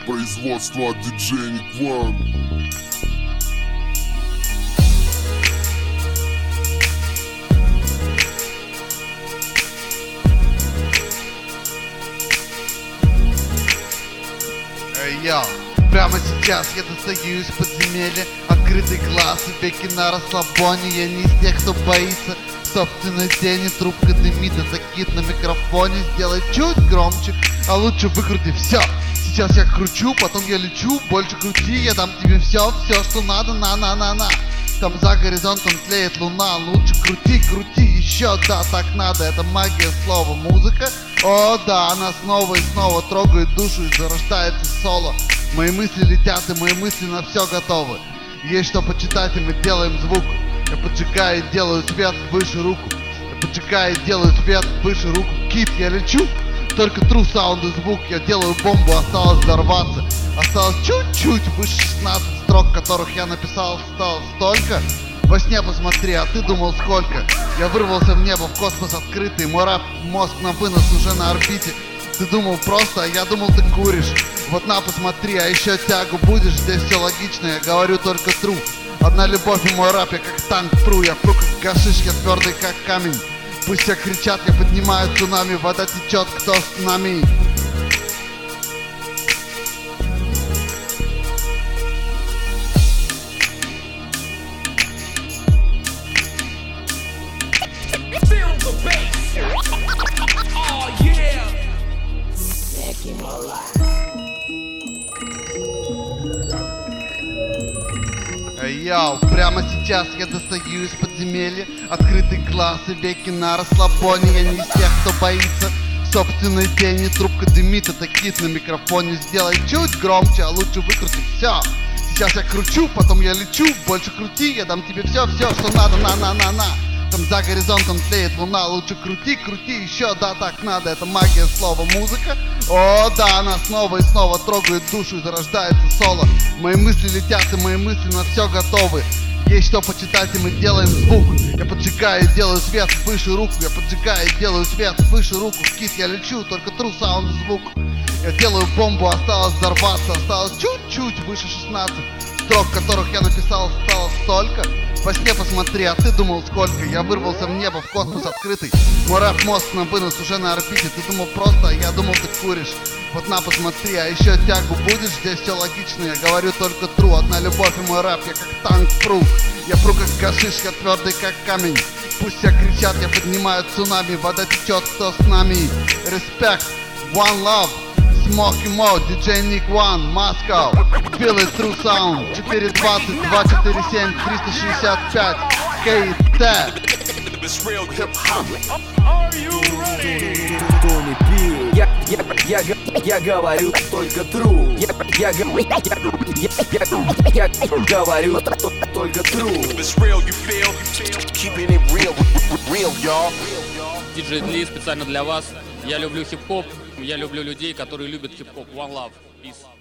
производство от DJ Nick One. Йо, прямо сейчас я достаю из подземелья открытый глаз и веки на расслабоне. Я не из тех, кто боится собственной тени. Трубка дымит, а закид на микрофоне. Сделай чуть громче, а лучше выкрути все. Сейчас я кручу, потом я лечу. Больше крути, я дам тебе все, что надо, на. Там за горизонтом тлеет луна. Лучше крути, еще, да, так надо. Это магия слова, музыка. О, да, она снова и снова трогает душу и зарождается соло. Мои мысли летят, и мои мысли на все готовы. Есть что почитать, и мы делаем звук. Я поджигаю и делаю свет выше руку. Я поджигаю и делаю свет выше руку. Кит, я лечу, только true sound и звук. Я делаю бомбу, осталось взорваться. Осталось чуть-чуть выше 16 строк, которых я написал, стало столько. Во сне посмотри, а ты думал сколько? Я вырвался в небо, в космос открытый. Мой рэп, мозг на вынос уже на орбите. Ты думал просто, а я думал ты куришь. Вот на, посмотри, а еще тягу будешь. Здесь все логично, я говорю только true. Одна любовь и мой рэп, я как танк пру. Я пру как гашиш, я твердый как камень. Пусть все кричат, я поднимаю цунами. Вода течет, кто с нами? Йоу, прямо сейчас я достаю из подземелья открытый глаз и веки на расслабоне. Я не из тех, кто боится собственной тени. Трубка дымит, это кит на микрофоне. Сделай чуть громче, а лучше выкрути все. Сейчас я кручу, потом я лечу. Больше крути, я дам тебе все, что надо, на. Там за горизонтом тлеет луна. Лучше крути, еще, да, так надо. Это магия слова, музыка. О, да, она снова и снова трогает душу и зарождается соло. Мои мысли летят, и мои мысли на все готовы. Есть что почитать, и мы делаем звук. Я поджигаю и делаю свет выше руку. Я поджигаю и делаю свет выше руку. Кит, я лечу, только true sound и звук. Я делаю бомбу, осталось взорваться. Осталось чуть-чуть выше 16 строк, которых я написал, стало столько. Во сне посмотри, а ты думал сколько? Я вырвался в небо, в космос открытый. Мой рэп, мозг на вынос уже на орбите. Ты думал просто, а я думал ты куришь. Вот на, посмотри, а еще тягу будешь. Здесь все логично, я говорю только true. Одна любовь и мой рэп, я как танк пру. Я пру как гашиш, я твердый как камень. Пусть все кричат, я поднимаю цунами. Вода течет, кто с нами? Респект, one love. Smoky Mode, DJ Nick One, Moscow. Feel it true sound. 420, 247, 365. КТ. Are you ready? Кто не пил? Я говорю только true. Я говорю только true. It's real, you feel? Keeping it real, y'all. Диджей Дли специально для вас. Я люблю хип-хоп, я люблю людей, которые любят хип-хоп. One love. Peace.